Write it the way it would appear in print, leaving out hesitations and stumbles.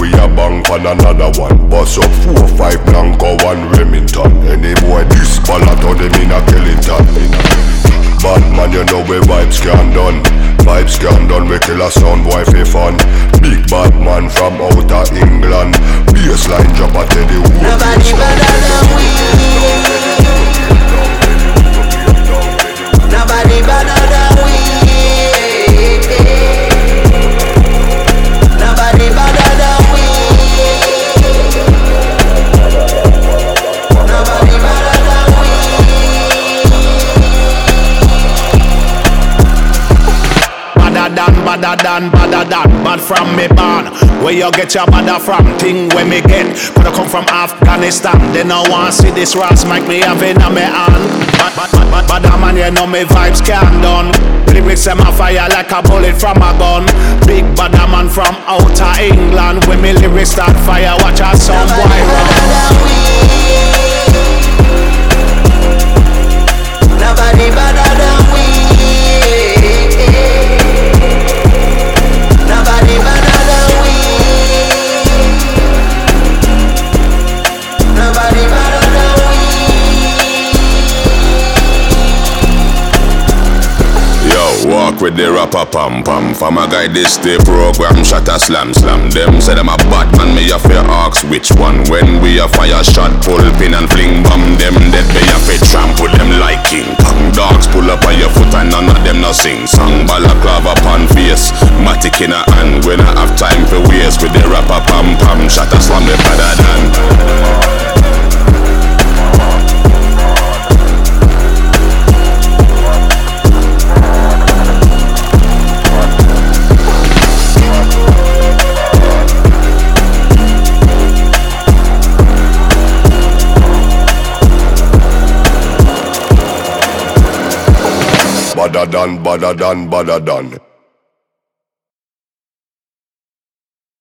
we a bang on another one. Bust up 4-5 Blanco, 1 Remington. Any boy this ballot on them in a Killington. Bad man, you know we vibes can done. Vibes can done, we kill a sound boy for fun. Big bad man from outer England. Bassline drop a Teddy Wood. Nobody better than we. Nobody better than we. Nobody better than we. Nobody better than we. Badder than, bad from me born. Where you get your badder from? Thing where me get. Coulda come from Afghanistan. They no want see this Ross make me have it on me hand. Badder man, you know me vibes can't done. Lyrics them a fire like a bullet from a gun. Big badder man from outer England. When me lyrics start fire, watch our sound boy run. Nobody better than we. Nobody better than we. Nobody better than we. Yo, walk with the rapper pam pam. From a guy this day program shot a slam. Them say them a bad man, me a fair ask which one. When we a fire shot, pull pin and fling bomb. Them dead me a fit trample them like King Kong. Dogs pull up on your foot and none of them no sing song. Balaclava upon face, matic in a hand. When I have time for waste with the rapper pam pam. Shot a slam me better than. Badder than.